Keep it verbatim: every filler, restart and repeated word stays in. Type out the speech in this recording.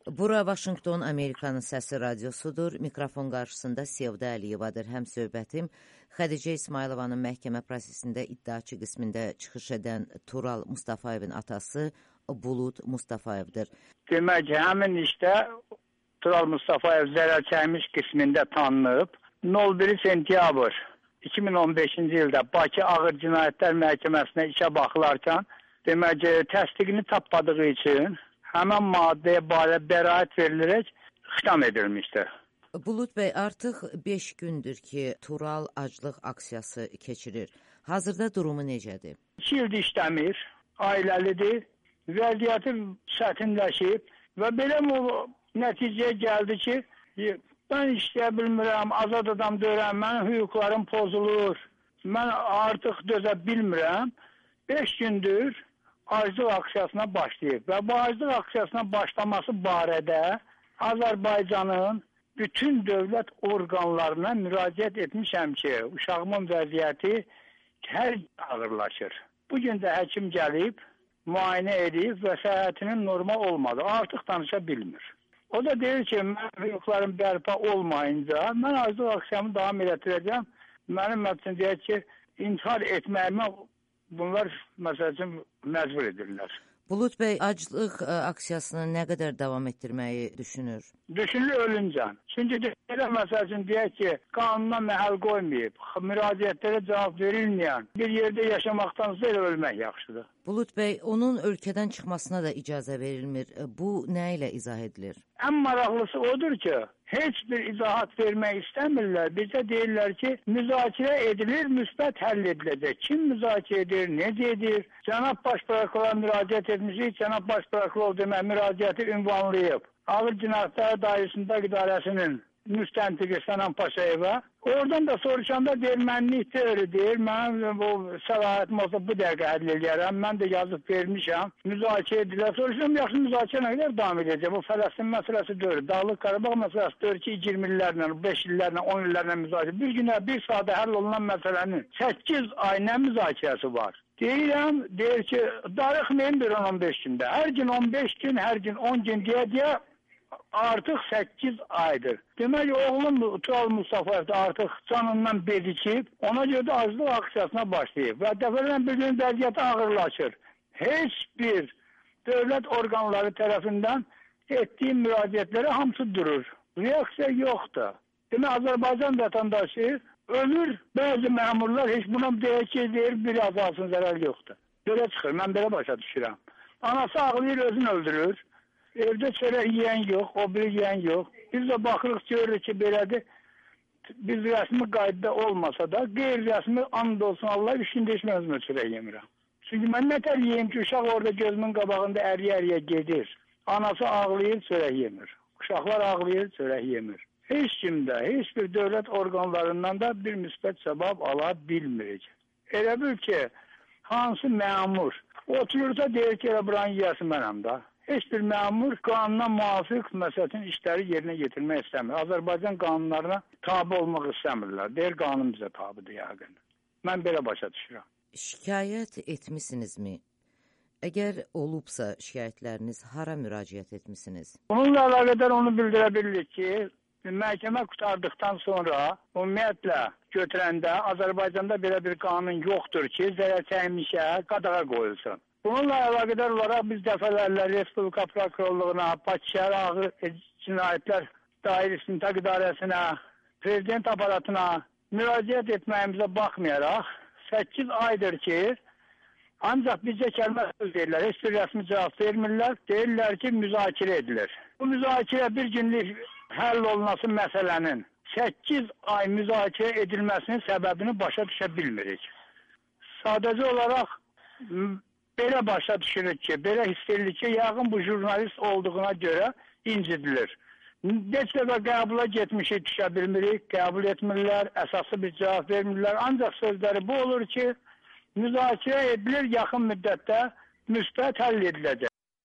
Bura Vaşinqton Amerikanın Səsi radiosudur. Mikrofon qarşısında Sevda Əliyevadır. Həm söhbətim Xədicə İsmailovanın məhkəmə prosesində iddiaçı qismində çıxış edən Tural Mustafayevin atası Bulut Mustafayevdir. Demək, həmin işdə Tural Mustafayev zərər çəkmiş qismində tanınıb. nol bir sentyabr iki min on beşinci ildə Bakı Ağır Cinayətlər Məhkəməsinə işə baxılarkən, demək, təsdiqini tapmadığı üçün həmən maddəyə barə bəraət verilərək xitam edilmişdir. Bulut bəy, artıq beş gündür ki, Tural aclıq aksiyası keçirir. Hazırda durumu necədir? İki ildir işləmir, ailəlidir, vəziyyəti çətinləşib və belə nəticəyə gəldi ki, mən işləyə bilmirəm, azad adam deyirəm, mənim hüquqlarım pozulur, mən artıq dözə bilmirəm. beş gündür aclıq aksiyasına başlayıb və bu aclıq aksiyasına başlaması barədə Azərbaycanın bütün dövlət orqanlarına müraciət etmişəm ki, uşağımın vəziyyəti hər ağırlaşır. Bugün də həkim gəlib, müayinə edib və səhhətinin normal olmadı, artıq danışa bilmir. O da deyir ki, mənim hüquqlarım bərpa olmayınca, mən aclıq aksiyamı davam etdirəcəm. Mənim üçün deyək ki, intihar etməyimə bunlar məsəl üçün məcbur edirlər. Bulut bəy, aclıq aksiyasını nə qədər davam etdirməyi düşünür? Düşünür ölüncə. Çünki elə məsəl üçün deyək ki, qanuna məhəl qoymayıb, müraciətlərə cavab verilməyən bir yerdə yaşamaqdansa elə ölmək yaxşıdır. Bulut bəy, onun ölkədən çıxmasına da icazə verilmir. Bu nə ilə izah edilir? Ən maraqlısı odur ki, heç bir izahat vermək istəmirlər. Bizə deyirlər ki, müzakirə edilir, müsbət həll ediləcək. Kim müzakirə edir, necə edir? Cənab Baş Prokurora müraciət etmişik, Cənab Baş Prokuror demək müraciəti ünvanlayıb. Ağır Cinayətlər Dairəsində İdarəsinin müstəntiqi Sənan Paşayeva. Oradan da soruşanda deyir, mənlik deyir, deyir, mən bu səlahiyyətim olsa bu dəqiqə həll edərəm, mən də yazıb vermişəm, müzakirə edirlər. Soruşuram, yaxşı müzakirə nə qədər davam edəcək? Bu Fələstin məsələsi deyir, Dağlıq Qarabağ məsələsi deyir ki, iyirmi illərlə, beş illərlə, on illərlə müzakirə. Bir günə, bir saata həll olunan məsələnin səkkiz ay nə müzakirəsi var? Deyirəm, deyir ki, darıxmayın bir on on beş gündə. Hər gün on beş gün, hər gün on gün deyə-deyə artıq səkkiz aydır. Demək, oğlum Tural Mustafayev də artıq canından bezikib, ona görə də aclıq aksiyasına başlayıb və dəfələrlə bir gün vəziyyəti ağırlaşır. Heç bir dövlət orqanları tərəfindən etdiyi müraciətlərə hamısı durur. Reaksiya yoxdur. Demək, Azərbaycan vətəndaşı ölür, bəzi məmurlar heç buna deyək ki, deyir, bir azalsın, zərər yoxdur. Belə çıxır, mən belə başa düşürəm. Anası ağlayır, özünü öldürür. Evdə çörək yeyən yox, o bir yeyən yox. Biz də baxırıq, görürük ki, belədir. Biz rəsmi qaydada olmasa da, qeyri-rəsmi and olsun, Allah işində işməyəzmə çörək yemirəm. Çünki mən nətər yeyim ki, uşaq orada gözümün qabağında əriyə-əriyə gedir. Anası ağlayır, çörək yemir. Uşaqlar ağlayır, çörək yemir. Heç kimdə, heç bir dövlət orqanlarından da bir müsbət cavab ala bilmirik. Elə bil ki, hansı məmur oturursa deyir ki, elə buranın yiyəsi mənəm da. Heç bir məmur qanuna müvafiq məsələn işləri yerinə yetirmək istəmir. Azərbaycan qanunlarına tabe olmaq istəmirlər. Deyir, qanun bizə tabidir yəqin. Mən belə başa düşürəm. Şikayət etmisinizmi? Əgər olubsa şikayətləriniz hara müraciət etmisiniz? Bununla əlaqədar onu bildirə bilirik ki, məhkəmə qutardıqdan sonra ümumiyyətlə götürəndə Azərbaycanda belə bir qanun yoxdur ki, zərər çəkmişə qadağa qoyulsun. Bununla əlaqədar olaraq biz dəfələrlə Respublika Prokurorluğuna, Bakı Şəhər Ağır Cinayətlər Dairəsinin İntihar İdarəsinə, Prezident aparatına müraciət etməyimizə baxmayaraq səkkiz aydır ki, ancaq bizcə kəlmə söz deyirlər, heç bir rəsmi cavab vermirlər, deyirlər ki, müzakirə edilir. Bu müzakirə bir günlük həll olunması məsələnin səkkiz ay müzakirə edilməsinin səbəbini başa düşə bilmirik. Sadəcə olaraq belə başa düşürük ki, belə hiss edilir ki, yəqin bu jurnalist olduğuna görə incidilir. Heç dəfə qəbula getmişik, düşə bilmirik, qəbul etmirlər, əsaslı bir cavab vermirlər. Ancaq sözləri bu olur ki, müzakirə edilir, yaxın müddətdə müsbət həll ediləcək.